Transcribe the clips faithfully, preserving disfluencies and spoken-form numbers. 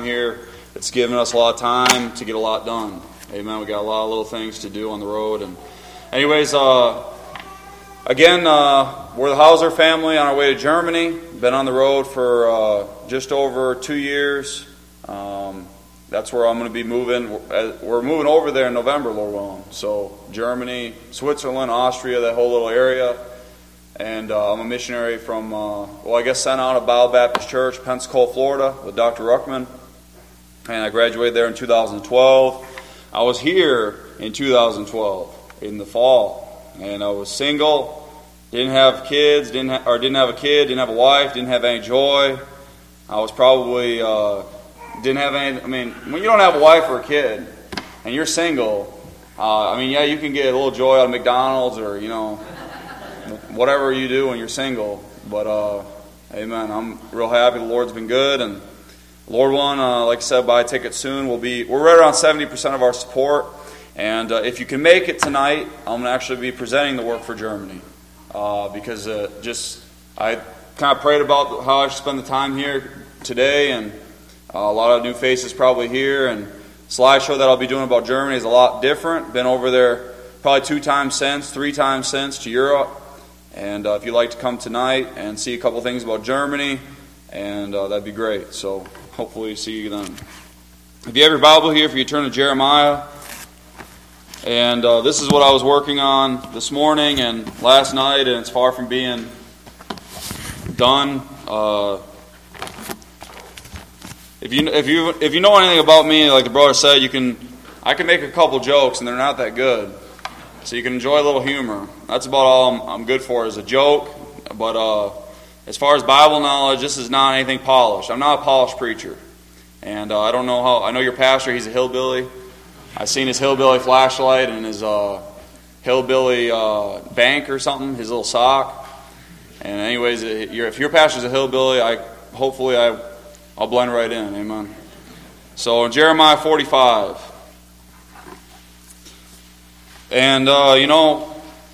here. It's given us a lot of time to get a lot done. Amen. We got a lot of little things to do on the road. And anyways, uh, again, uh, we're the Hauser family on our way to Germany. Been on the road for uh, just over two years. Um, that's where I'm going to be moving. We're moving over there in November, Lord willing. So Germany, Switzerland, Austria, that whole little area. And uh, I'm a missionary from, uh, well, I guess sent out of Bible Baptist Church, Pensacola, Florida, with Doctor Ruckman. And I graduated there in two thousand twelve. I was here in two thousand twelve, in the fall. And I was single, didn't have kids, didn't ha- or didn't have a kid, didn't have a wife, didn't have any joy. I was probably, uh, didn't have any, I mean, when you don't have a wife or a kid, and you're single, uh, I mean, yeah, you can get a little joy out of McDonald's or, you know, whatever you do when you're single, but uh, amen. I'm real happy. The Lord's been good, and Lord willing, uh, like I said, buy a ticket soon. We'll be we're right around seventy percent of our support, and uh, if you can make it tonight, I'm going to actually be presenting the work for Germany uh, because uh, just I kind of prayed about how I should spend the time here today, and uh, a lot of new faces probably here, and slideshow that I'll be doing about Germany is a lot different. Been over there probably two times since, three times since to Europe. And uh, if you'd like to come tonight and see a couple things about Germany, and uh, that'd be great. So hopefully see you then. If you have your Bible here, if you turn to Jeremiah, and uh, this is what I was working on this morning and last night, and it's far from being done. Uh, if you if you if you know anything about me, like the brother said, you can I can make a couple jokes, and they're not that good. So you can enjoy a little humor. That's about all I'm, I'm good for, is a joke. But uh, as far as Bible knowledge, this is not anything polished. I'm not a polished preacher. And uh, I don't know how... I know your pastor, he's a hillbilly. I've seen his hillbilly flashlight and his uh, hillbilly uh, bank or something, his little sock. And anyways, if your pastor's a hillbilly, I hopefully I, I'll blend right in. Amen. So in Jeremiah forty-five... And, uh, you know,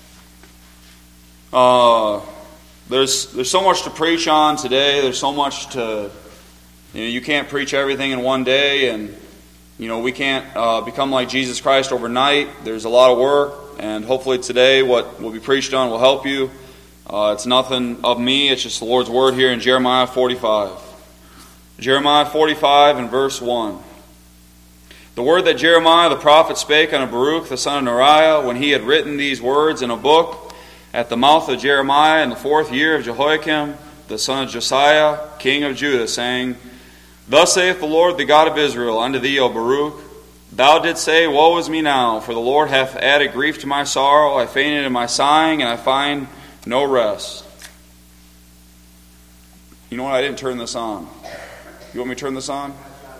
uh, there's there's so much to preach on today. There's so much to, you know, you can't preach everything in one day. And, you know, we can't uh, become like Jesus Christ overnight. There's a lot of work. And hopefully today what will be preached on will help you. Uh, it's nothing of me. It's just the Lord's word here in Jeremiah forty-five. Jeremiah forty-five and verse one. The word that Jeremiah the prophet spake unto Baruch the son of Neriah, when he had written these words in a book at the mouth of Jeremiah in the fourth year of Jehoiakim the son of Josiah, king of Judah, saying, Thus saith the Lord, the God of Israel, unto thee, O Baruch, Thou didst say, Woe is me now, for the Lord hath added grief to my sorrow. I fainted in my sighing, and I find no rest. You know what? I didn't turn this on. You want me to turn this on?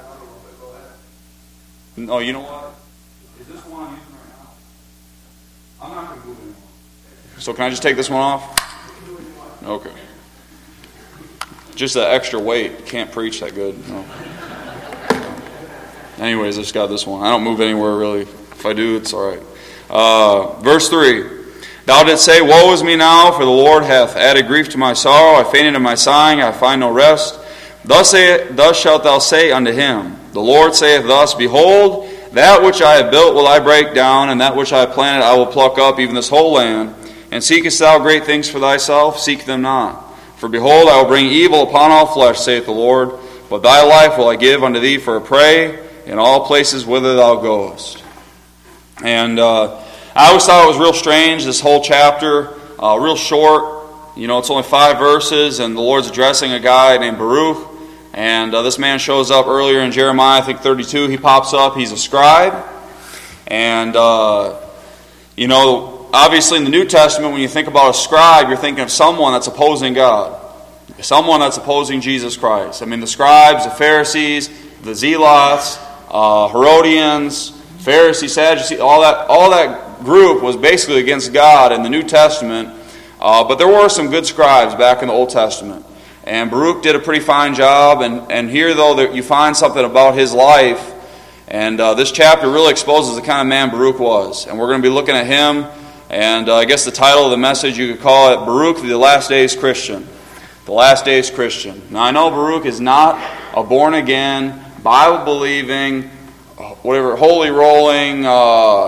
No, you know what? Is this one I'm using right now? I'm not going to move anymore. So can I just take this one off? Okay. Just that extra weight. Can't preach that good. No. Anyways, I just got this one. I don't move anywhere really. If I do, it's all right. Uh, verse three. Thou didst say, Woe is me now, for the Lord hath added grief to my sorrow. I fainted in my sighing, I find no rest. Thus, say, thus shalt thou say unto him, The Lord saith thus, Behold, that which I have built will I break down, and that which I have planted I will pluck up, even this whole land. And seekest thou great things for thyself? Seek them not. For behold, I will bring evil upon all flesh, saith the Lord. But thy life will I give unto thee for a prey in all places whither thou goest. And uh, I always thought it was real strange, this whole chapter, uh, real short. You know, it's only five verses, and the Lord's addressing a guy named Baruch. And uh, this man shows up earlier in Jeremiah, I think thirty-two. He pops up. He's a scribe. And, uh, you know, obviously in the New Testament, when you think about a scribe, you're thinking of someone that's opposing God. Someone that's opposing Jesus Christ. I mean, the scribes, the Pharisees, the Zealots, uh, Herodians, Pharisees, Sadducees, all that, all that group was basically against God in the New Testament. Uh, but there were some good scribes back in the Old Testament. And Baruch did a pretty fine job. And, and here, though, that you find something about his life. And uh, this chapter really exposes the kind of man Baruch was. And we're going to be looking at him. And uh, I guess the title of the message, you could call it Baruch, the Last Days Christian. The Last Days Christian. Now, I know Baruch is not a born-again, Bible-believing, whatever, holy rolling, uh,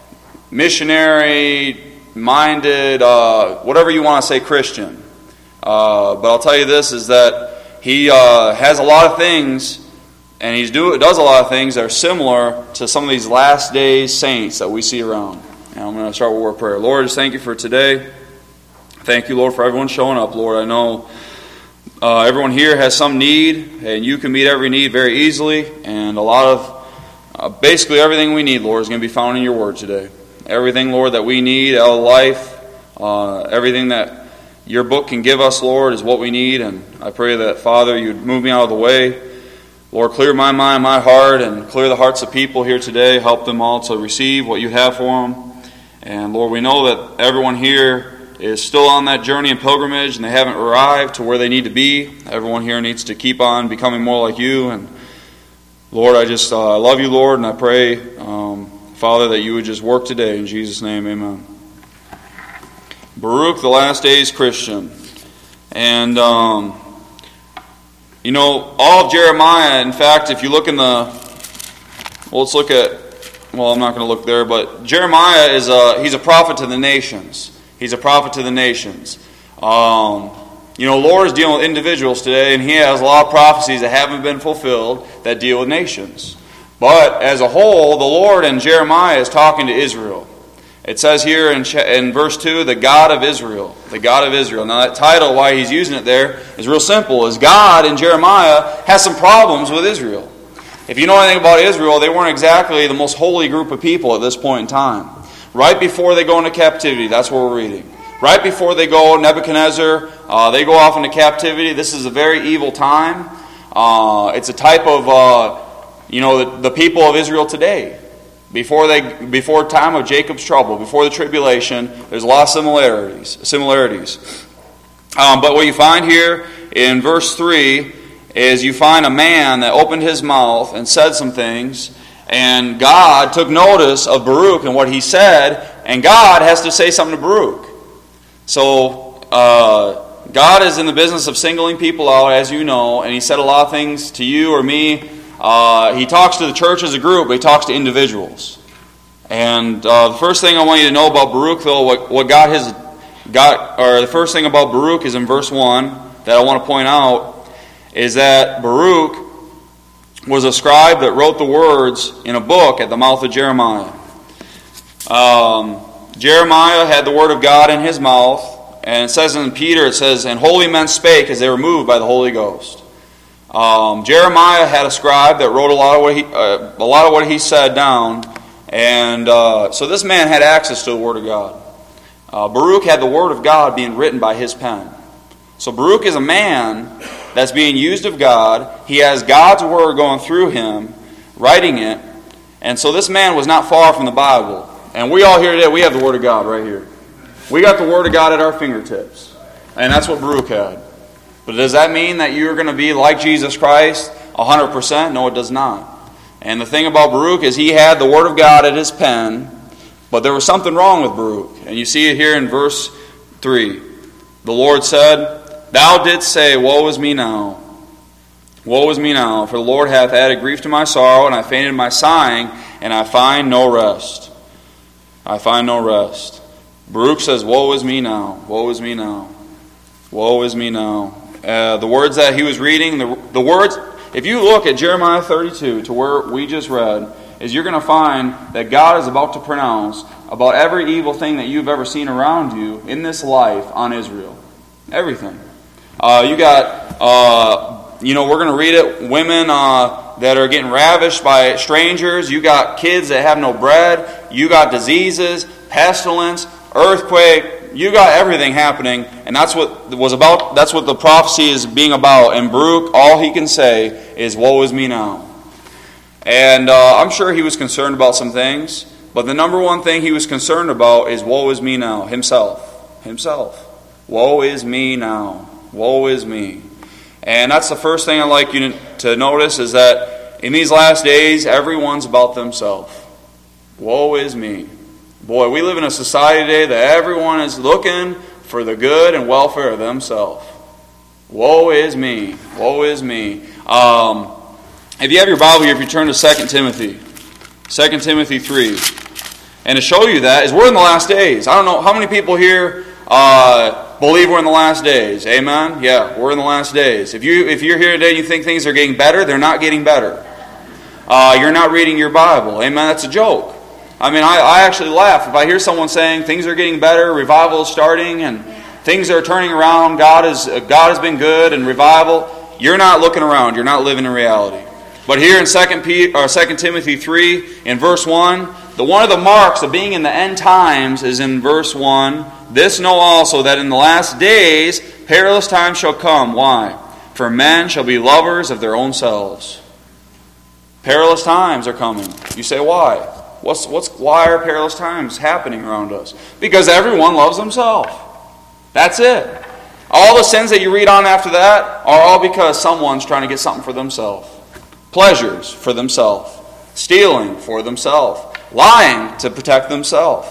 missionary-minded, uh, whatever you want to say, Christian. Uh, but I'll tell you this, is that he uh, has a lot of things, and he do, does a lot of things that are similar to some of these last days saints that we see around. And I'm going to start with a word of prayer. Lord, just thank you for today. Thank you, Lord, for everyone showing up, Lord. I know uh, everyone here has some need, and you can meet every need very easily, and a lot of, uh, basically everything we need, Lord, is going to be found in your word today. Everything, Lord, that we need out of life, uh, everything that your book can give us, Lord, is what we need, and I pray that, Father, you'd move me out of the way. Lord, clear my mind, my heart, and clear the hearts of people here today. Help them all to receive what you have for them. And, Lord, we know that everyone here is still on that journey and pilgrimage, and they haven't arrived to where they need to be. Everyone here needs to keep on becoming more like you. And, Lord, I just uh, I love you, Lord, and I pray, um, Father, that you would just work today. In Jesus' name, amen. Baruch, the last days Christian. And, um, you know, all of Jeremiah, in fact, if you look in the, well, let's look at, well, I'm not going to look there, but Jeremiah is a, he's a prophet to the nations. He's a prophet to the nations. Um, you know, Lord is dealing with individuals today, and he has a lot of prophecies that haven't been fulfilled that deal with nations. But as a whole, the Lord in Jeremiah is talking to Israel. It says here in, in verse two, the God of Israel. The God of Israel. Now that title, why he's using it there, is real simple. Is God in Jeremiah has some problems with Israel. If you know anything about Israel, they weren't exactly the most holy group of people at this point in time. Right before they go into captivity, that's what we're reading. Right before they go, Nebuchadnezzar, uh, they go off into captivity. This is a very evil time. Uh, it's a type of, uh, you know, the, the people of Israel today. Before they, before time of Jacob's trouble, before the tribulation, there's a lot of similarities. Similarities. Um, but what you find here in verse three is you find a man that opened his mouth and said some things. And God took notice of Baruch and what he said, and God has to say something to Baruch. So, uh, God is in the business of singling people out, as you know, and he said a lot of things to you or me. Uh, he talks to the church as a group, but he talks to individuals. And uh, the first thing I want you to know about Baruch, though, what, what God has got, or the first thing about Baruch is in verse one that I want to point out, is that Baruch was a scribe that wrote the words in a book at the mouth of Jeremiah. Um, Jeremiah had the word of God in his mouth, and it says in Peter, it says, and holy men spake as they were moved by the Holy Ghost. Um, Jeremiah had a scribe that wrote a lot of what he, uh, a lot of what he said down, and uh, so this man had access to the word of God. Uh, Baruch had the word of God being written by his pen. So Baruch is a man that's being used of God. He has God's word going through him, writing it. And so this man was not far from the Bible. And we all here today, we have the word of God right here. We got the word of God at our fingertips. And that's what Baruch had. But does that mean that you're going to be like Jesus Christ one hundred percent? No, it does not. And the thing about Baruch is he had the word of God at his pen, but there was something wrong with Baruch. And you see it here in verse three. The Lord said, Thou didst say, Woe is me now. Woe is me now, for the Lord hath added grief to my sorrow, and I fainted in my sighing, and I find no rest. I find no rest. Baruch says, Woe is me now. Woe is me now. Woe is me now. Uh, the words that he was reading, the, the words, if you look at Jeremiah thirty-two, to where we just read, is you're going to find that God is about to pronounce about every evil thing that you've ever seen around you in this life on Israel. Everything. Uh, you got, uh, you know, we're going to read it, women uh, that are getting ravished by strangers. You got kids that have no bread. You got diseases, pestilence, earthquake. You got everything happening, and that's what was about. That's what the prophecy is being about. And Baruch, all he can say is, "Woe is me now." And uh, I'm sure he was concerned about some things, but the number one thing he was concerned about is, "Woe is me now." Himself, himself. Woe is me now. Woe is me. And that's the first thing I'd like you to notice, is that in these last days, everyone's about themselves. Woe is me. Boy, we live in a society today that everyone is looking for the good and welfare of themselves. Woe is me. Woe is me. Um, If you have your Bible here, if you turn to Second Timothy, Second Timothy three. And to show you that is we're in the last days. I don't know, how many people here uh, believe we're in the last days? Amen? Yeah, we're in the last days. If, you, if you're here today and you think things are getting better, they're not getting better. Uh, you're not reading your Bible. Amen? That's a joke. I mean, I, I actually laugh. If I hear someone saying things are getting better, revival is starting, and things are turning around, God, is, God has been good, and revival, you're not looking around. You're not living in reality. But here in Second Timothy three, in verse one, the one of the marks of being in the end times is in verse one. This know also that in the last days perilous times shall come. Why? For men shall be lovers of their own selves. Perilous times are coming. You say, why? What's what's why are perilous times happening around us? Because everyone loves himself. That's it. All the sins that you read on after that are all because someone's trying to get something for themselves. Pleasures for themselves. Stealing for themselves. Lying to protect themselves.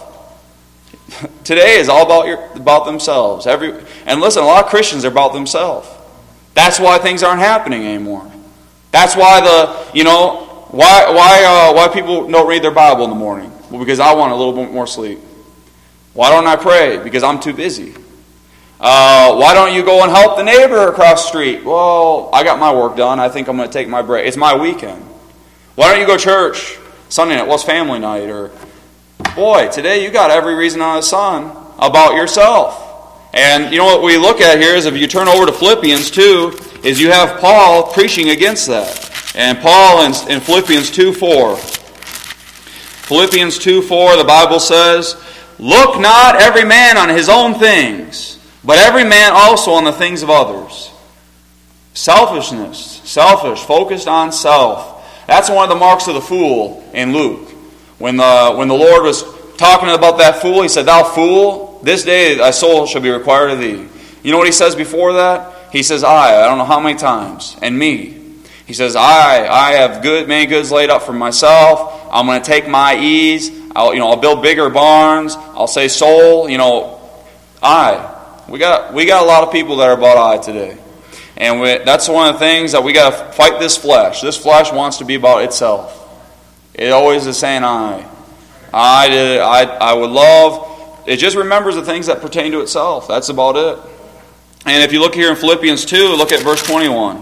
Today is all about your, about themselves. Every and listen, a lot of Christians are about themselves. That's why things aren't happening anymore. That's why the you know why why uh, why people don't read their Bible in the morning. Well, because I want a little bit more sleep. Why don't I pray? Because I'm too busy. Uh, why don't you go and help the neighbor across the street? Well, I got my work done. I think I'm going to take my break. It's my weekend. Why don't you go to church Sunday night? Well, it's family night. Or, boy, today you got every reason under the sun about yourself. And you know what we look at here is if you turn over to Philippians two, is you have Paul preaching against that. And Paul in, in Philippians two four. Philippians two four, the Bible says, look not every man on his own things, but every man also on the things of others. Selfishness, selfish, focused on self. That's one of the marks of the fool in Luke. When the, when the Lord was talking about that fool, he said, thou fool, this day thy soul shall be required of thee. You know what he says before that? He says, I, I don't know how many times, and me. He says, I, I have good, many goods laid up for myself. I'm going to take my ease. I'll, you know, I'll build bigger barns. I'll say soul, you know, I. We got we got a lot of people that are about I today. And we, that's one of the things that we got to fight this flesh. This flesh wants to be about itself. It always is saying I. I did I I would love. It just remembers the things that pertain to itself. That's about it. And if you look here in Philippians two, look at verse twenty-one.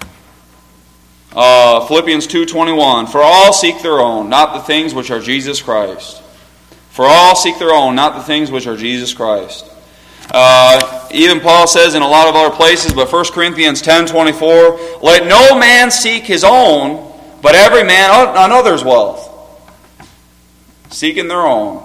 Uh, Philippians two twenty-one. For all seek their own, not the things which are Jesus Christ. For all seek their own, not the things which are Jesus Christ. Uh, even Paul says in a lot of other places, but First Corinthians ten twenty-four, let no man seek his own, but every man another's wealth. Seeking their own.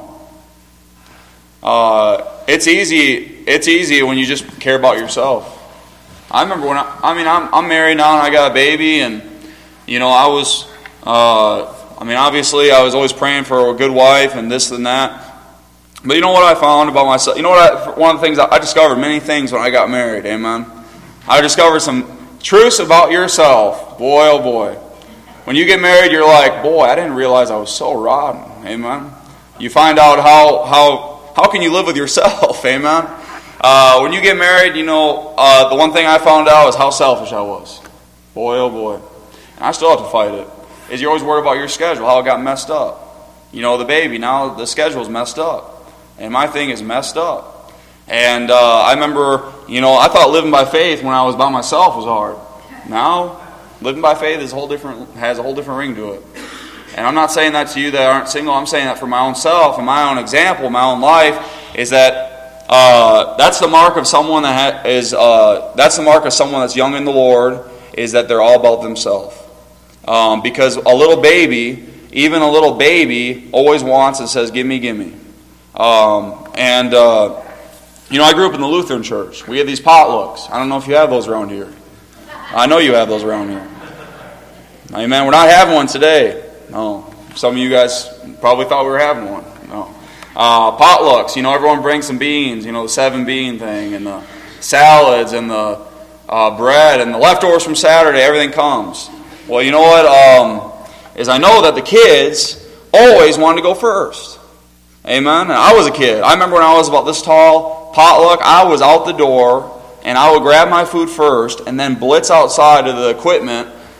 Uh, it's easy. It's easy when you just care about yourself. I remember when I, I mean, I'm, I'm married now and I got a baby, and you know, I was, uh, I mean, obviously, I was always praying for a good wife and this and that. But you know what I found about myself? You know what? I, one of the things I, I discovered many things when I got married. Amen. I discovered some truths about yourself. Boy, oh boy. When you get married, you're like, boy, I didn't realize I was so rotten. Amen. You find out how how how can you live with yourself. Amen. Uh, when you get married, you know, uh, the one thing I found out is how selfish I was. Boy, oh boy. And I still have to fight it. Is you're always worried about your schedule, how it got messed up. You know, the baby, now the schedule's messed up. And my thing is messed up. And uh, I remember, you know, I thought living by faith when I was by myself was hard. Now, living by faith is a whole different, has a whole different ring to it. And I'm not saying that to you that aren't single. I'm saying that for my own self and my own example, my own life, is that uh, that's the mark of someone that ha- is. Uh, that's the mark of someone that's young in the Lord, is that they're all about themselves. Um, because a little baby, even a little baby, always wants and says, "Give me, give me." Um, and, uh, you know, I grew up in the Lutheran church. We had these potlucks. I don't know if you have those around here. I know you have those around here. Amen. We're not having one today. No. Some of you guys probably thought we were having one. No. Uh, potlucks. You know, everyone brings some beans. You know, the seven bean thing and the salads and the uh, bread and the leftovers from Saturday. Everything comes. Well, you know what? Um, is I know that the kids always wanted to go first. Amen. And I was a kid. I remember when I was about this tall, potluck, I was out the door, and I would grab my food first, and then blitz outside of the equipment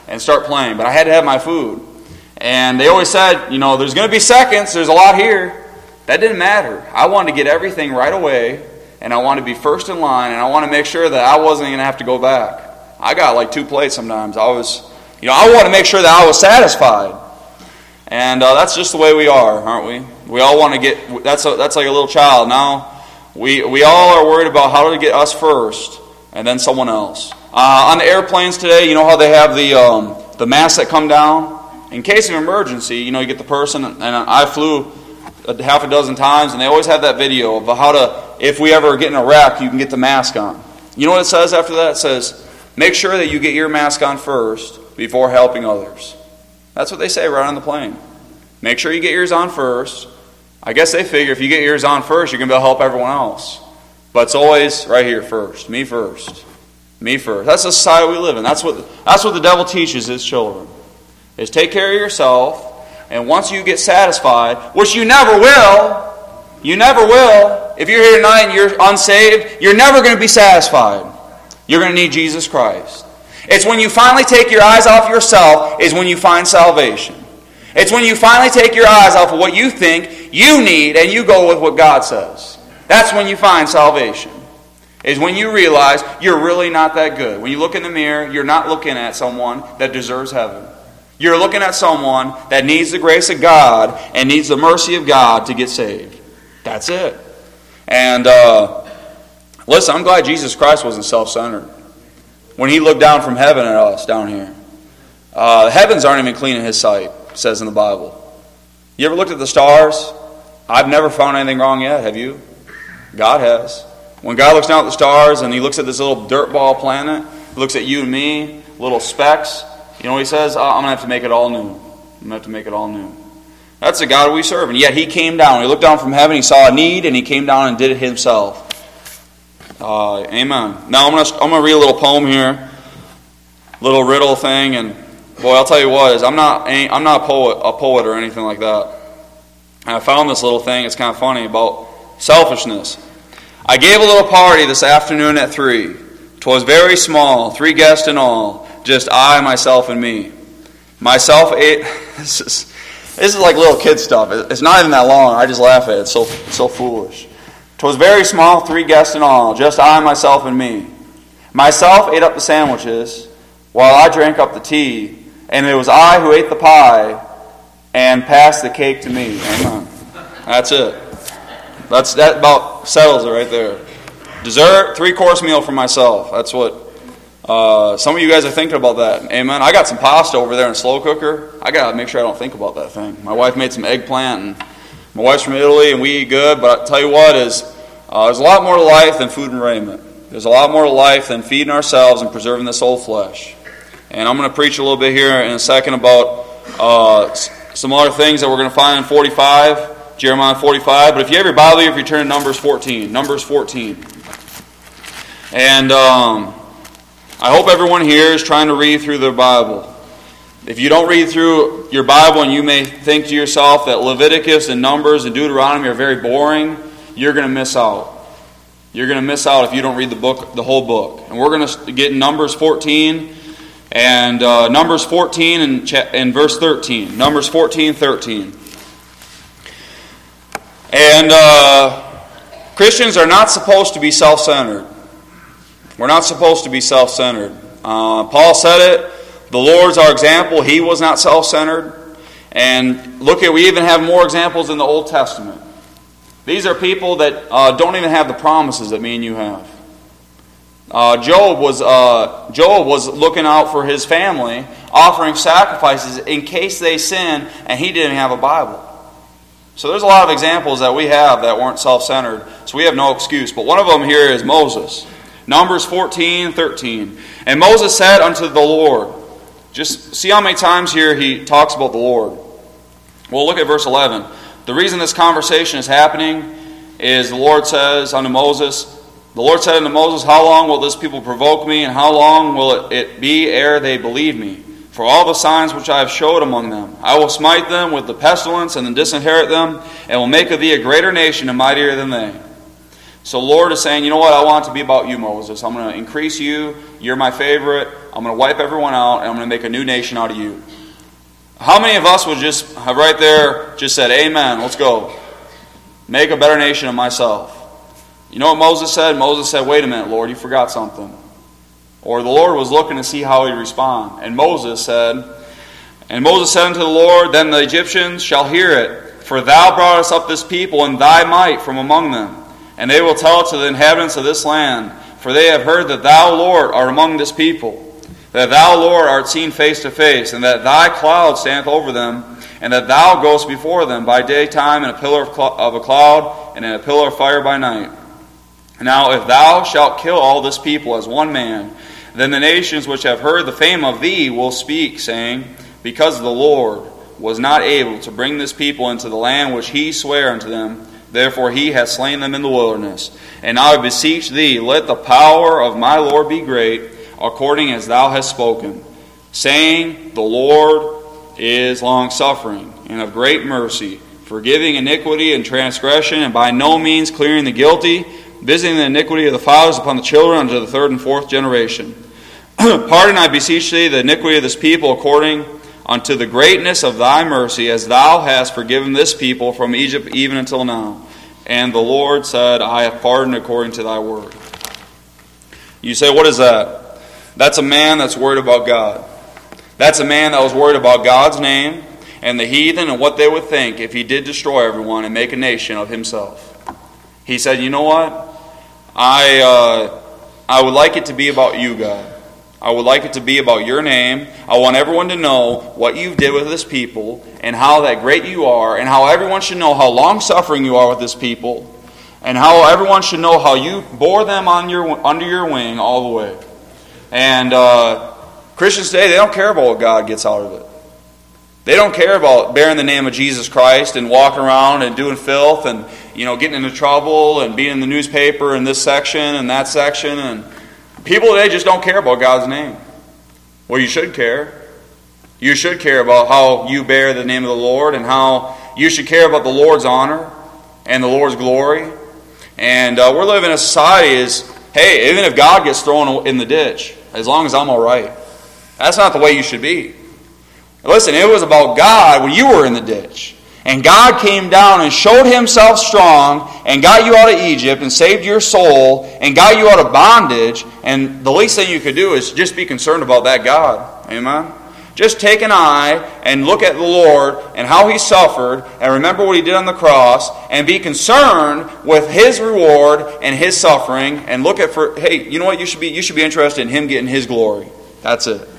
and start playing. But I had to have my food. And they always said, you know, there's going to be seconds. There's a lot here. That didn't matter. I wanted to get everything right away, and I wanted to be first in line, and I wanted to make sure that I wasn't going to have to go back. I got like two plates sometimes. I was, you know, I wanted to make sure that I was satisfied. And uh, that's just the way we are, aren't we? We all want to get, that's a, that's like a little child. Now, we, we all are worried about how to get us first, and then someone else. Uh, on the airplanes today, you know how they have the um, the masks that come down? In case of emergency, you know, you get the person, and I flew a half a dozen times, and they always have that video of how to, if we ever get in a wreck, you can get the mask on. You know what it says after that? It says, make sure that you get your mask on first before helping others. That's what they say right on the plane. Make sure you get yours on first. I guess they figure if you get yours on first, you're going to be able to help everyone else. But it's always right here first. Me first. Me first. That's the society we live in. That's what, that's what the devil teaches his children. Is take care of yourself, and once you get satisfied, which you never will, you never will. If you're here tonight and you're unsaved, you're never going to be satisfied. You're going to need Jesus Christ. It's when you finally take your eyes off yourself is when you find salvation. It's when you finally take your eyes off of what you think you need and you go with what God says. That's when you find salvation. Is when you realize you're really not that good. When you look in the mirror, you're not looking at someone that deserves heaven. You're looking at someone that needs the grace of God and needs the mercy of God to get saved. That's it. And uh, listen, I'm glad Jesus Christ wasn't self-centered. When He looked down from heaven at us down here. Uh, the heavens aren't even clean in His sight, it says in the Bible. You ever looked at the stars? I've never found anything wrong yet, have you? God has. When God looks down at the stars and He looks at this little dirt ball planet, He looks at you and me, little specks, you know what He says? I'm going to have to make it all new. I'm going to have to make it all new. That's the God we serve. And yet He came down. He looked down from heaven. He saw a need, and He came down and did it Himself. Uh, amen. Now I'm going to I'm going to read a little poem here, little riddle thing, and boy, I'll tell you what is I'm not I'm not a poet a poet or anything like that. And I found this little thing. It's kind of funny about selfishness. I gave a little party this afternoon at three. 'Twas very small, three guests in all. Just I, myself, and me. Myself ate. This is, this is like little kid stuff. It's not even that long. I just laugh at it. It's so, it's so foolish. 'Twas very small, three guests in all. Just I, myself, and me. Myself ate up the sandwiches, while I drank up the tea. And it was I who ate the pie and passed the cake to me. Amen. That's it. That's that about settles it right there. Dessert, three-course meal for myself. That's what. Uh, some of you guys are thinking about that. Amen. I got some pasta over there in a slow cooker. I got to make sure I don't think about that thing. My wife made some eggplant, and my wife's from Italy, and we eat good. But I'll tell you what is, uh, there's a lot more to life than food and raiment. There's a lot more to life than feeding ourselves and preserving this old flesh. And I'm going to preach a little bit here in a second about uh, some other things that we're going to find in forty-five, Jeremiah forty-five. But if you have your Bible, if you turn to Numbers fourteen, Numbers fourteen. And um, I hope everyone here is trying to read through their Bible. If you don't read through your Bible and you may think to yourself that Leviticus and Numbers and Deuteronomy are very boring, you're going to miss out. You're going to miss out if you don't read the book, the whole book. And we're going to get in Numbers fourteen and uh, Numbers fourteen and, cha- and verse thirteen. Numbers fourteen, thirteen. And uh, Christians are not supposed to be self-centered. We're not supposed to be self-centered. Uh, Paul said it. The Lord's our example. He was not self-centered. And look at, we even have more examples in the Old Testament. These are people that uh, don't even have the promises that me and you have. Uh, Job was uh, Job was looking out for his family, offering sacrifices in case they sin, and he didn't have a Bible. So there's a lot of examples that we have that weren't self-centered. So we have no excuse. But one of them here is Moses. Numbers fourteen, thirteen. And Moses said unto the Lord. Just see how many times here he talks about the Lord. Well, look at verse eleven. The reason this conversation is happening is the Lord says unto Moses, the Lord said unto Moses, how long will this people provoke me, and how long will it be ere they believe me? For all the signs which I have showed among them, I will smite them with the pestilence, and then disinherit them, and will make of thee a greater nation and mightier than they. So the Lord is saying, you know what, I want it to be about you, Moses. I'm going to increase you. You're my favorite. I'm going to wipe everyone out, and I'm going to make a new nation out of you. How many of us would just have right there just said, amen, let's go. Make a better nation of myself. You know what Moses said? Moses said, wait a minute, Lord, you forgot something. Or the Lord was looking to see how he'd respond. And Moses said, And Moses said unto the Lord, Then the Egyptians shall hear it, for thou broughtest up this people in thy might from among them. And they will tell it to the inhabitants of this land, for they have heard that thou, Lord, art among this people, that thou, Lord, art seen face to face, and that thy cloud standeth over them, and that thou goest before them by daytime in a pillar of, cl- of a cloud, and in a pillar of fire by night. Now if thou shalt kill all this people as one man, then the nations which have heard the fame of thee will speak, saying, Because the Lord was not able to bring this people into the land which he sware unto them, therefore he hath slain them in the wilderness. And now I beseech thee, let the power of my Lord be great, according as thou hast spoken, saying, The Lord is longsuffering, and of great mercy, forgiving iniquity and transgression, and by no means clearing the guilty, visiting the iniquity of the fathers upon the children unto the third and fourth generation. Pardon, I beseech thee, the iniquity of this people according unto the greatness of thy mercy, as thou hast forgiven this people from Egypt even until now. And the Lord said, I have pardoned according to thy word. You say, what is that? That's a man that's worried about God. That's a man that was worried about God's name and the heathen and what they would think if he did destroy everyone and make a nation of himself. He said, you know what? I uh, I would like it to be about you, God. I would like it to be about your name. I want everyone to know what you did with this people and how that great you are, and how everyone should know how long-suffering you are with this people, and how everyone should know how you bore them on your under your wing all the way. And uh, Christians today, they don't care about what God gets out of it. They don't care about bearing the name of Jesus Christ and walking around and doing filth and, you know, getting into trouble and being in the newspaper in this section and that section. And people today just don't care about God's name. Well, you should care. You should care about how you bear the name of the Lord, and how you should care about the Lord's honor and the Lord's glory. And uh, we're living in a society is, hey, even if God gets thrown in the ditch, as long as I'm all right. That's not the way you should be. Listen, it was about God when you were in the ditch. And God came down and showed himself strong and got you out of Egypt and saved your soul and got you out of bondage. And the least thing you could do is just be concerned about that God. Amen? Just take an eye and look at the Lord and how he suffered and remember what he did on the cross and be concerned with his reward and his suffering, and look at for, hey, you know what? You should be, you should be interested in him getting his glory. That's it.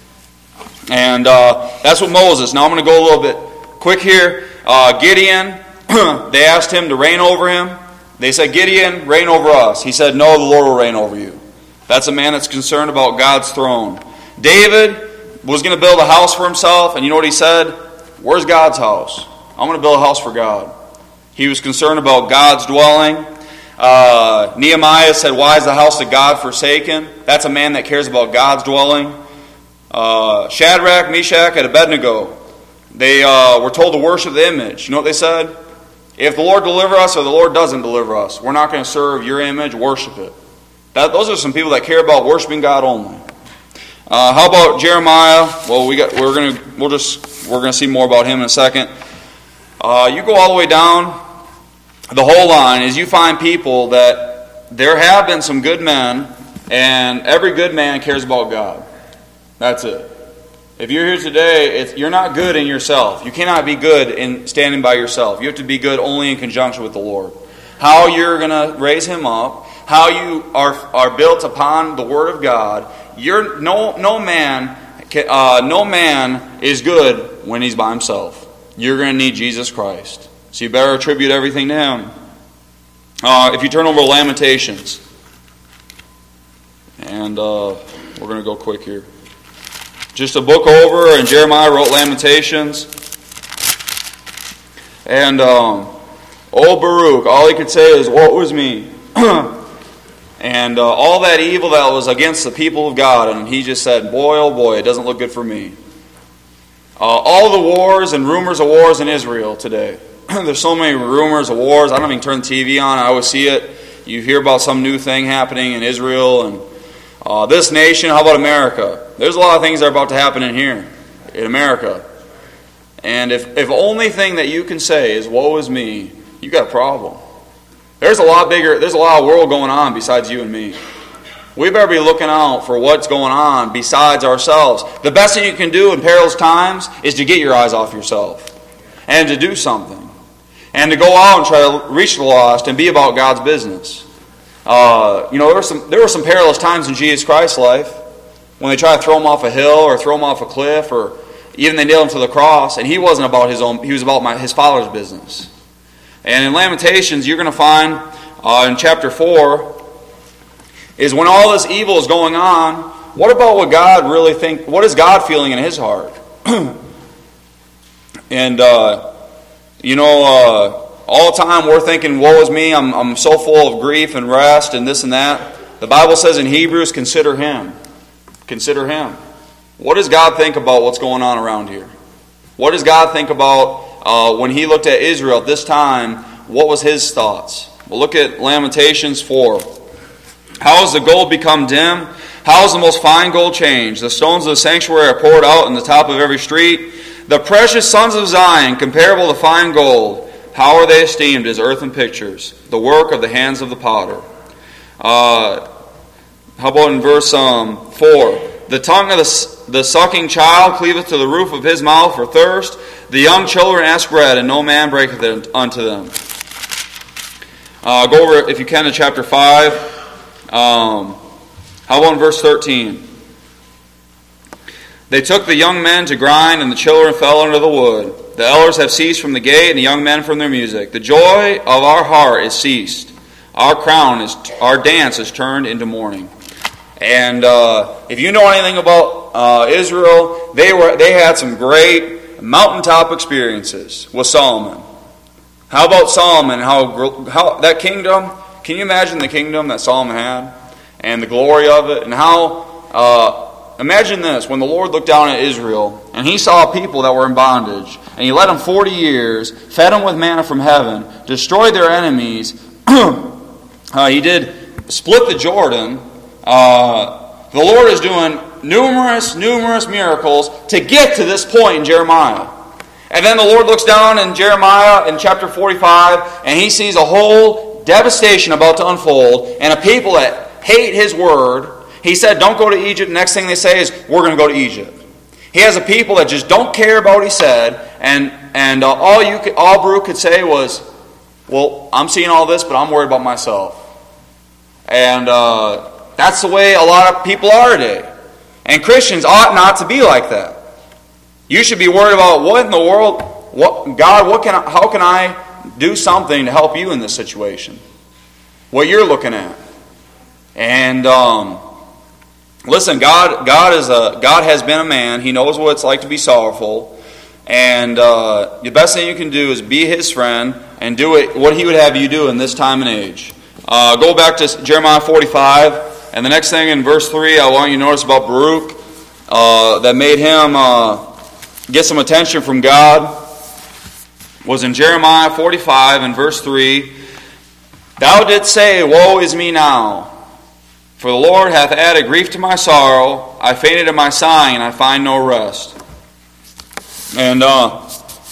And uh, that's what Moses. Now I'm going to go a little bit quick here. Uh, Gideon, they asked him to reign over him. They said, Gideon, reign over us. He said, no, the Lord will reign over you. That's a man that's concerned about God's throne. David was going to build a house for himself, and you know what he said? Where's God's house? I'm going to build a house for God. He was concerned about God's dwelling. Uh, Nehemiah said, why is the house of God forsaken? That's a man that cares about God's dwelling. Uh, Shadrach, Meshach, and Abednego, they uh, were told to worship the image. You know what they said? If the Lord deliver us or the Lord doesn't deliver us, we're not going to serve your image, worship it. That, those are some people that care about worshiping God only. Uh, how about Jeremiah? Well, we got we're going to we'll just we're going to see more about him in a second. Uh, you go all the way down the whole line is you find people that there have been some good men, and every good man cares about God. That's it. If you're here today, it's, you're not good in yourself. You cannot be good in standing by yourself. You have to be good only in conjunction with the Lord. How you're going to raise him up, how you are are built upon the Word of God. You're no no man uh, no man is good when he's by himself. You're going to need Jesus Christ. So you better attribute everything to him. Uh, if you turn over to Lamentations, and uh, we're going to go quick here. Just a book over, and Jeremiah wrote Lamentations. And um, old Baruch, all he could say is, woe was me. And uh, all that evil that was against the people of God, and he just said, boy, oh boy, it doesn't look good for me. Uh, all the wars and rumors of wars in Israel today. There's so many rumors of wars. I don't even turn the T V on. I always see it. You hear about some new thing happening in Israel and uh, this nation. How about America? There's a lot of things that are about to happen in here, in America. And if, if only thing that you can say is, woe is me, you got a problem. There's a lot bigger, there's a lot of world going on besides you and me. We better be looking out for what's going on besides ourselves. The best thing you can do in perilous times is to get your eyes off yourself and to do something. And to go out and try to reach the lost and be about God's business. Uh, you know, there were some there were some perilous times in Jesus Christ's life when they tried to throw him off a hill or throw him off a cliff, or even they nailed him to the cross. And he wasn't about his own; he was about my, his Father's business. And in Lamentations, you're going to find uh, in chapter four is when all this evil is going on. What about what God really think? What is God feeling in His heart? and. Uh, You know, uh, all the time we're thinking, woe is me, I'm, I'm so full of grief and rest and this and that. The Bible says in Hebrews, consider Him. Consider Him. What does God think about what's going on around here? What does God think about uh, when He looked at Israel at this time? What was His thoughts? Well, look at Lamentations four. How has the gold become dim? How has the most fine gold changed? The stones of the sanctuary are poured out in the top of every street. The precious sons of Zion, comparable to fine gold, how are they esteemed as earthen pictures, the work of the hands of the potter? Uh, how about in verse um, four? The tongue of the, the sucking child cleaveth to the roof of his mouth for thirst. The young children ask bread, and no man breaketh it unto them. Uh, go over, if you can, to chapter five. Um, how about in verse thirteen? They took the young men to grind, and the children fell under the wood. The elders have ceased from the gate, and the young men from their music. The joy of our heart is ceased. Our crown is, our dance is turned into mourning. And uh, if you know anything about uh, Israel, they were they had some great mountaintop experiences with Solomon. How about Solomon? How how that kingdom? Can you imagine the kingdom that Solomon had, and the glory of it, and how? Uh, Imagine this, when the Lord looked down at Israel, and He saw people that were in bondage, and He led them forty years, fed them with manna from heaven, destroyed their enemies. uh, he did split the Jordan. Uh, the Lord is doing numerous, numerous miracles to get to this point in Jeremiah. And then the Lord looks down in Jeremiah in chapter forty-five, and He sees a whole devastation about to unfold, and a people that hate His word. He said, don't go to Egypt. Next thing they say is, we're going to go to Egypt. He has a people that just don't care about what He said. And and uh, all you could, all Baruch could say was, well, I'm seeing all this, but I'm worried about myself. And uh, that's the way a lot of people are today. And Christians ought not to be like that. You should be worried about what in the world, what God, what can I, how can I do something to help you in this situation? What you're looking at. And um Listen, God, God is a God has been a man. He knows what it's like to be sorrowful, and uh, the best thing you can do is be His friend and do it what He would have you do in this time and age. Uh, go back to Jeremiah forty-five, and the next thing in verse three, I want you to notice about Baruch uh, that made him uh, get some attention from God was in Jeremiah forty-five and verse three. Thou didst say, woe is me now. For the Lord hath added grief to my sorrow. I fainted in my sighing, and I find no rest. And, uh,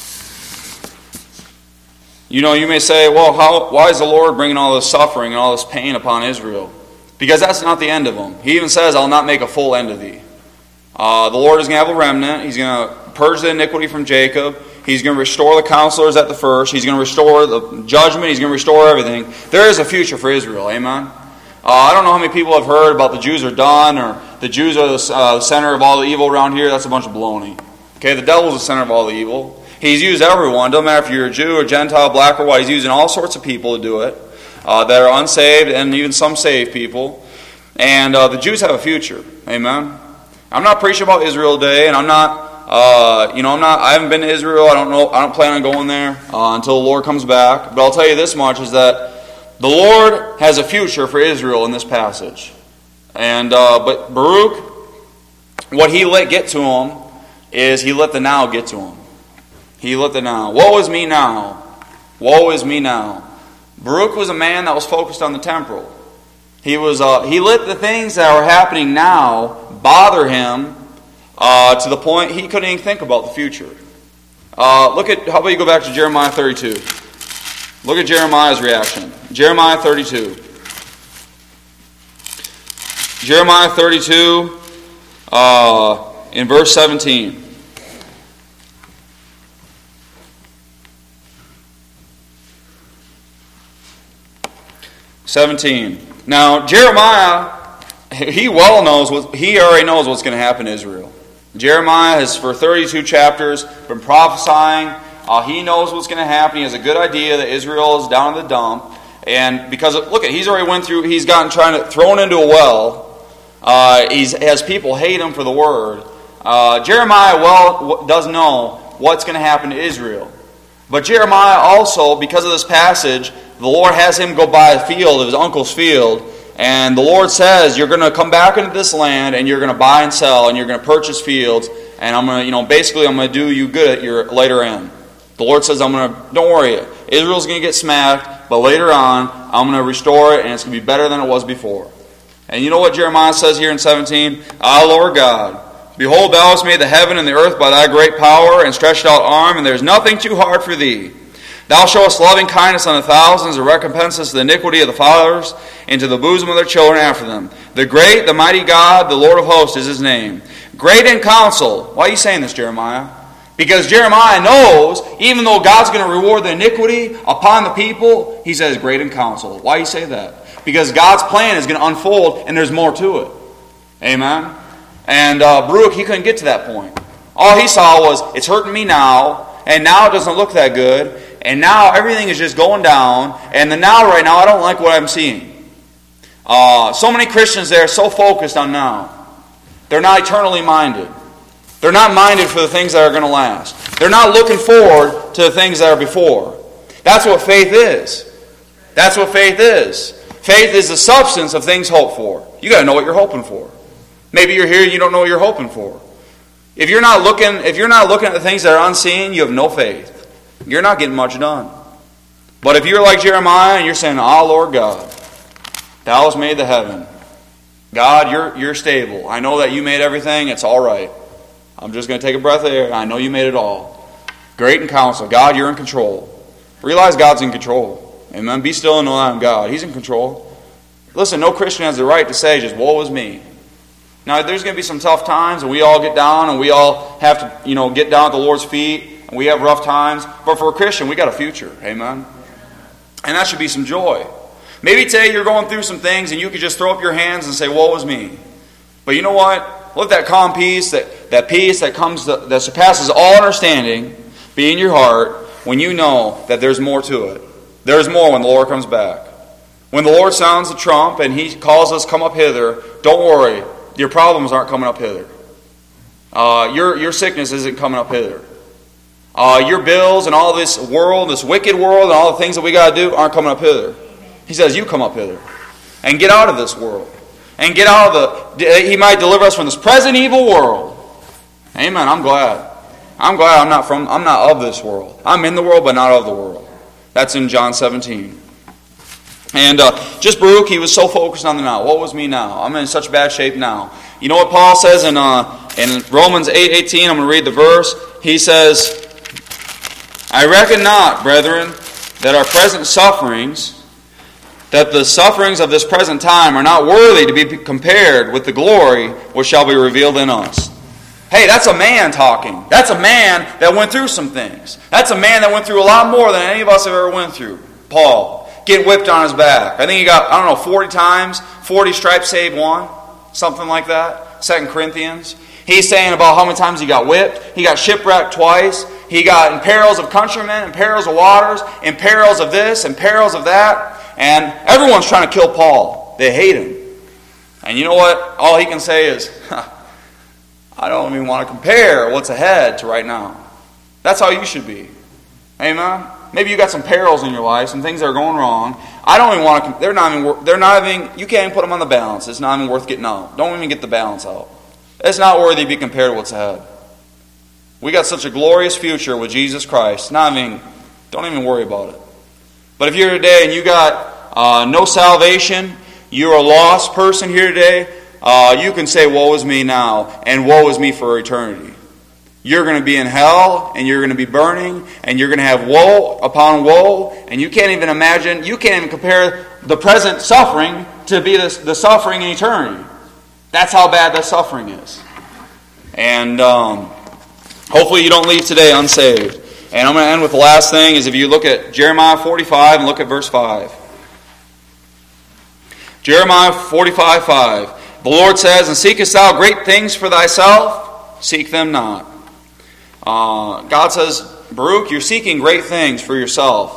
you know, you may say, well, how, why is the Lord bringing all this suffering and all this pain upon Israel? Because that's not the end of them. He even says, I'll not make a full end of thee. Uh, the Lord is going to have a remnant. He's going to purge the iniquity from Jacob. He's going to restore the counselors at the first. He's going to restore the judgment. He's going to restore everything. There is a future for Israel. Amen? Uh, I don't know how many people have heard about the Jews are done, or the Jews are the uh, center of all the evil around here. That's a bunch of baloney. Okay, the devil's the center of all the evil. He's used everyone. Doesn't matter if you're a Jew or Gentile, black or white. He's using all sorts of people to do it uh, that are unsaved, and even some saved people. And uh, the Jews have a future. Amen. I'm not preaching about Israel today, and I'm not. Uh, you know, I'm not. I haven't been to Israel. I don't know. I don't plan on going there uh, until the Lord comes back. But I'll tell you this much: is that the Lord has a future for Israel in this passage. And uh, but Baruch, what he let get to him is he let the now get to him. He let the now. Woe is me now. Woe is me now. Baruch was a man that was focused on the temporal. He was uh, he let the things that are happening now bother him uh, to the point he couldn't even think about the future. Uh, look at, how about you go back to Jeremiah thirty-two? Look at Jeremiah's reaction. Jeremiah thirty-two. Jeremiah thirty-two, uh, in verse seventeen. seventeen. Now, Jeremiah, he well knows, what, he already knows what's going to happen to Israel. Jeremiah has, for thirty-two chapters, been prophesying. Uh, he knows what's going to happen. He has a good idea that Israel is down in the dump. And because, of, look, at he's already went through, he's gotten trying to, thrown into a well. Uh, he has people hate him for the word. Uh, Jeremiah well does know what's going to happen to Israel. But Jeremiah also, because of this passage, the Lord has him go buy a field of his uncle's field. And the Lord says, you're going to come back into this land and you're going to buy and sell and you're going to purchase fields. And I'm going to, you know, basically I'm going to do you good at your later end. The Lord says, I'm going to, don't worry, Israel's going to get smacked, but later on, I'm going to restore it and it's going to be better than it was before. And you know what Jeremiah says here in seventeen? Ah, Lord God, behold, thou hast made the heaven and the earth by thy great power and stretched out arm, and there is nothing too hard for thee. Thou showest loving kindness unto thousands, and recompensest the iniquity of the fathers into the bosom of their children after them. The great, the mighty God, the Lord of hosts is his name. Great in counsel. Why are you saying this, Jeremiah? Because Jeremiah knows, even though God's going to reward the iniquity upon the people, he says great in counsel. Why do you say that? Because God's plan is going to unfold, and there's more to it. Amen? And uh, Baruch, he couldn't get to that point. All he saw was, it's hurting me now, and now it doesn't look that good, and now everything is just going down, and the now right now, I don't like what I'm seeing. Uh, so many Christians there are so focused on now. They're not eternally minded. They're not minded for the things that are going to last. They're not looking forward to the things that are before. That's what faith is. That's what faith is. Faith is the substance of things hoped for. You got to know what you're hoping for. Maybe you're here and you don't know what you're hoping for. If you're not looking, if you're not looking at the things that are unseen, you have no faith. You're not getting much done. But if you're like Jeremiah and you're saying, "Ah, Lord God, thou hast made the heaven. God, you're you're stable. I know that you made everything. It's all right. I'm just going to take a breath of air. I know you made it all. Great in counsel. God, you're in control. Realize God's in control. Amen. Be still and know that I'm God. He's in control. Listen, no Christian has the right to say just, woe is me. Now, there's going to be some tough times, and we all get down, and we all have to, you know, get down at the Lord's feet, and we have rough times. But for a Christian, we got a future. Amen. And that should be some joy. Maybe today you're going through some things, and you could just throw up your hands and say, woe is me. But you know what? Let that calm peace, that, that peace that comes to, that surpasses all understanding, be in your heart when you know that there's more to it. There's more when the Lord comes back. When the Lord sounds the trump and He calls us, come up hither, don't worry. Your problems aren't coming up hither. Uh, your, your sickness isn't coming up hither. Uh, your bills and all this world, this wicked world and all the things that we got to do aren't coming up hither. He says, you come up hither and get out of this world. And get out of the, He might deliver us from this present evil world. Amen. I'm glad. I'm glad I'm not from, I'm not of this world. I'm in the world, but not of the world. That's in John seventeen. And uh, just Baruch, he was so focused on the now. What was me now? I'm in such bad shape now. You know what Paul says in uh, in Romans eight eighteen? I'm going to read the verse. He says, I reckon not, brethren, that our present sufferings, that the sufferings of this present time are not worthy to be compared with the glory which shall be revealed in us. Hey, that's a man talking. That's a man that went through some things. That's a man that went through a lot more than any of us have ever went through. Paul. Getting whipped on his back. I think he got, I don't know, forty times, forty stripes save one. Something like that. Second Corinthians. He's saying about how many times he got whipped. He got shipwrecked twice. He got in perils of countrymen, in perils of waters, in perils of this, in perils of that. And everyone's trying to kill Paul. They hate him. And you know what? All he can say is, I don't even want to compare what's ahead to right now. That's how you should be. Amen? Maybe you got some perils in your life, some things that are going wrong. I don't even want to, they're not even, they're not even, you can't even put them on the balance. It's not even worth getting out. Don't even get the balance out. It's not worthy to be compared to what's ahead. We got such a glorious future with Jesus Christ. Not even, don't even worry about it. But if you're here today and you got uh, no salvation, you're a lost person here today, uh, you can say, woe is me now, and woe is me for eternity. You're going to be in hell, and you're going to be burning, and you're going to have woe upon woe, and you can't even imagine, you can't even compare the present suffering to be the, the suffering in eternity. That's how bad that suffering is. And um, hopefully you don't leave today unsaved. And I'm going to end with the last thing, is if you look at Jeremiah forty-five and look at verse five. Jeremiah forty-five, five. The Lord says, and seekest thou great things for thyself? Seek them not. Uh, God says, Baruch, you're seeking great things for yourself.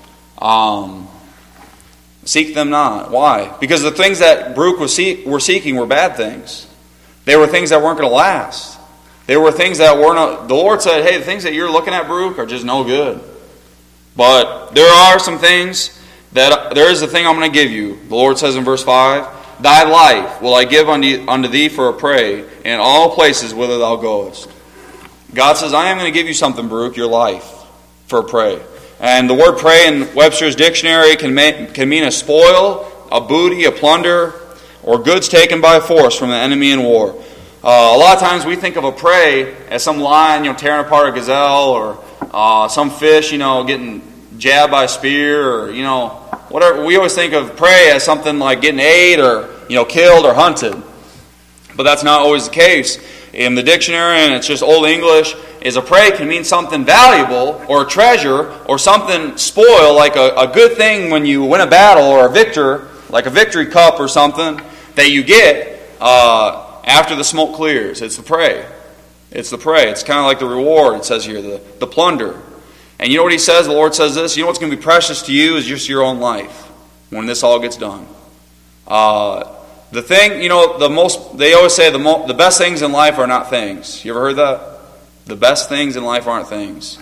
Um, seek them not. Why? Because the things that Baruch was seek, were seeking were bad things. They were things that weren't going to last. They were things that weren't... The Lord said, hey, the things that you're looking at, Baruch, are just no good. But there are some things that... There is a thing I'm going to give you. The Lord says in verse five, thy life will I give unto, unto thee for a prey in all places whither thou goest. God says, I am going to give you something, Baruch, your life, for a prey. And the word prey in Webster's dictionary can, ma- can mean a spoil, a booty, a plunder, or goods taken by force from the enemy in war. Uh, a lot of times we think of a prey as some lion, you know, tearing apart a gazelle, or uh, some fish, you know, getting jabbed by a spear, or, you know, whatever. We always think of prey as something like getting ate, or, you know, killed or hunted. But that's not always the case. In the dictionary, and it's just Old English, is a prey can mean something valuable, or a treasure, or something spoil, like a, a good thing when you win a battle, or a victor, like a victory cup or something, that you get uh, after the smoke clears. It's the prey. It's the prey. It's kind of like the reward, it says here, the, the plunder. And you know what he says? The Lord says this, you know what's going to be precious to you is just your own life, when this all gets done. Uh... The thing, you know, the most, they always say the mo, the best things in life are not things. You ever heard that? The best things in life aren't things.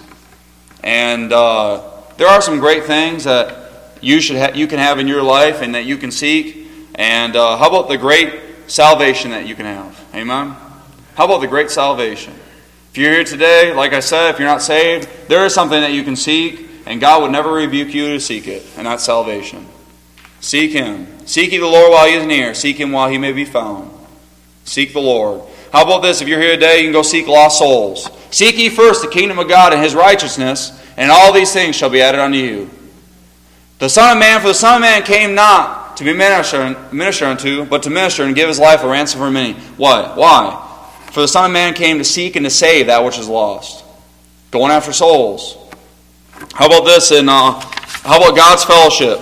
And uh, there are some great things that you should ha- you can have in your life and that you can seek. And uh, how about the great salvation that you can have? Amen? How about the great salvation? If you're here today, like I said, if you're not saved, there is something that you can seek, and God would never rebuke you to seek it, and that's salvation. Seek Him. Seek ye the Lord while He is near. Seek Him while He may be found. Seek the Lord. How about this? If you're here today, you can go seek lost souls. Seek ye first the kingdom of God and His righteousness, and all these things shall be added unto you. The Son of Man, for the Son of Man came not to be minister, minister unto, but to minister and give His life a ransom for many. What? Why? For the Son of Man came to seek and to save that which is lost. Going after souls. How about this? In uh, how about God's fellowship?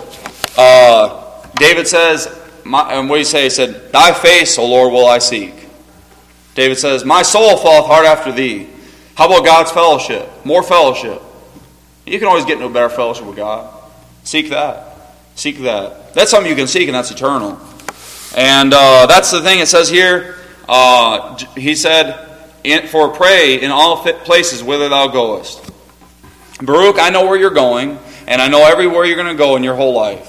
Uh, David says, my, and what do you say? He said, thy face, O Lord, will I seek. David says, my soul falleth hard after thee. How about God's fellowship? More fellowship. You can always get into a better fellowship with God. Seek that. Seek that. That's something you can seek, and that's eternal. And uh, that's the thing it says here. Uh, he said, for prey in all places whither thou goest. Baruch, I know where you're going, and I know everywhere you're going to go in your whole life.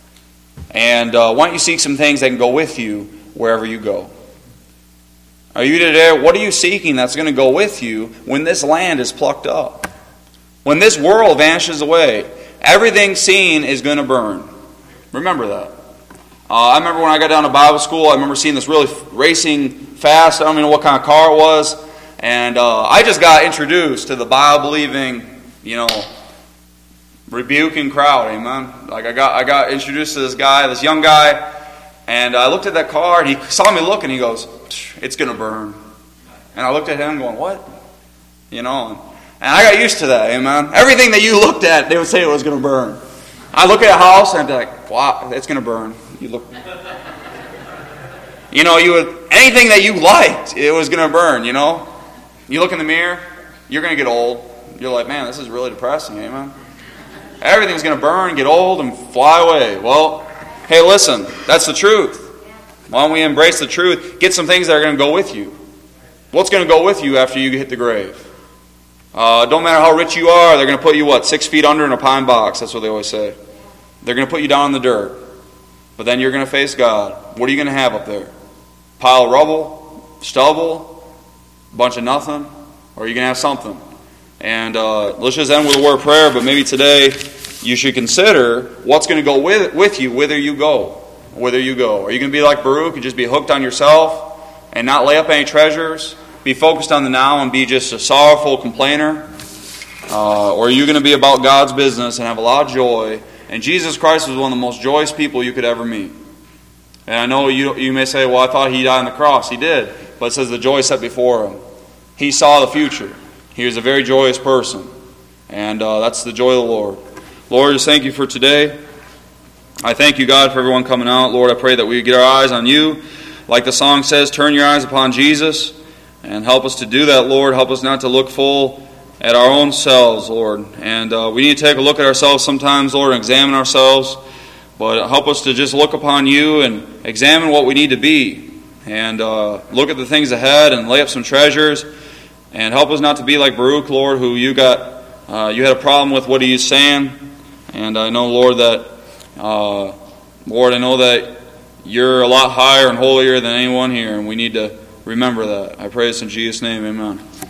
And uh, why don't you seek some things that can go with you wherever you go? Are you today? What are you seeking that's going to go with you when this land is plucked up? When this world vanishes away, everything seen is going to burn. Remember that. Uh, I remember when I got down to Bible school, I remember seeing this really racing fast, I don't even know what kind of car it was, and uh, I just got introduced to the Bible-believing, you know, rebuking crowd, amen. Like I got, I got introduced to this guy, this young guy, and I looked at that car, and he saw me look, and he goes, "It's gonna burn." And I looked at him, going, "What?" You know, and, and I got used to that, amen. Everything that you looked at, they would say it was gonna burn. I look at a house, and I'd be like, "Wow, it's gonna burn." You look, you know, you would anything that you liked, it was gonna burn. You know, you look in the mirror, you're gonna get old. You're like, "Man, this is really depressing," amen. Everything's going to burn, get old, and fly away. Well, hey, listen, that's the truth. Why don't we embrace the truth? Get some things that are going to go with you. What's going to go with you after you hit the grave? Uh, don't matter how rich you are, they're going to put you, what, six feet under in a pine box. That's what they always say. They're going to put you down in the dirt. But then you're going to face God. What are you going to have up there? Pile of rubble? Stubble? A bunch of nothing? Or are you going to have something? And uh, let's just end with a word of prayer, but maybe today you should consider what's going to go with, with you, whither you go. Whither you go. Are you going to be like Baruch and just be hooked on yourself and not lay up any treasures? Be focused on the now and be just a sorrowful complainer? Uh, or are you going to be about God's business and have a lot of joy? And Jesus Christ was one of the most joyous people you could ever meet. And I know you you may say, well, I thought He died on the cross. He did. But it says the joy set before Him. He saw the future. He was a very joyous person. And uh, that's the joy of the Lord. Lord, just thank You for today. I thank You, God, for everyone coming out. Lord, I pray that we get our eyes on You. Like the song says, turn your eyes upon Jesus. And help us to do that, Lord. Help us not to look full at our own selves, Lord. And uh, we need to take a look at ourselves sometimes, Lord, and examine ourselves. But help us to just look upon You and examine what we need to be. And uh, look at the things ahead and lay up some treasures. And help us not to be like Baruch, Lord, who you got, uh, you had a problem with what he's saying. And I know, Lord, that, uh, Lord, I know that You're a lot higher and holier than anyone here. And we need to remember that. I pray this in Jesus' name, amen.